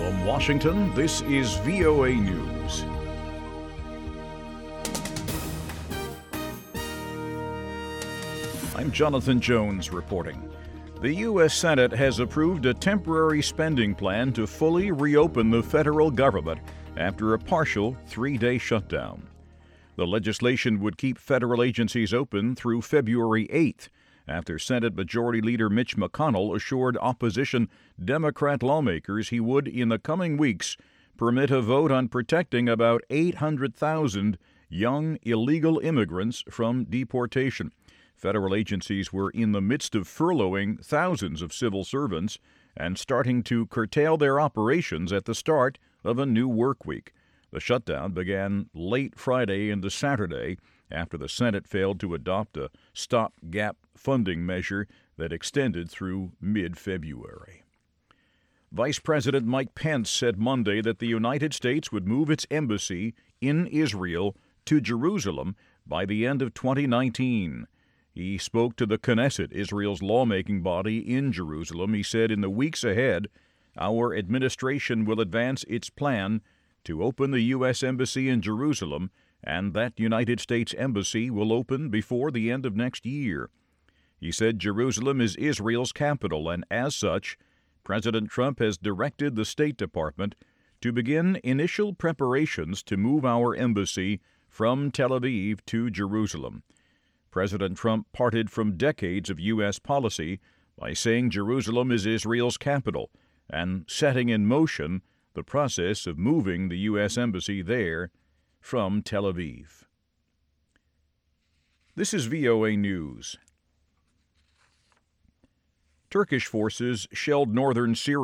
From Washington, this is VOA News. I'm Jonathan Jones reporting. The U.S. Senate has approved a temporary spending plan to fully reopen the federal government after a partial 3-day shutdown. The legislation would keep federal agencies open through February 8th, after Senate Majority Leader Mitch McConnell assured opposition Democrat lawmakers he would, in the coming weeks, permit a vote on protecting about 800,000 young illegal immigrants from deportation. Federal agencies were in the midst of furloughing thousands of civil servants and starting to curtail their operations at the start of a new work week. The shutdown began late Friday into Saturday after the Senate failed to adopt a stopgap funding measure that extended through mid-February. Vice President Mike Pence said Monday that the United States would move its embassy in Israel to Jerusalem by the end of 2019. He spoke to the Knesset, Israel's lawmaking body in Jerusalem. He said in the weeks ahead, our administration will advance its plan to open the U.S. Embassy in Jerusalem, and that United States Embassy will open before the end of next year. He said Jerusalem is Israel's capital, and as such, President Trump has directed the State Department to begin initial preparations to move our embassy from Tel Aviv to Jerusalem. President Trump parted from decades of U.S. policy by saying Jerusalem is Israel's capital and setting in motion the process of moving the U.S. Embassy there from Tel Aviv. This is VOA News. Turkish forces shelled northern Syria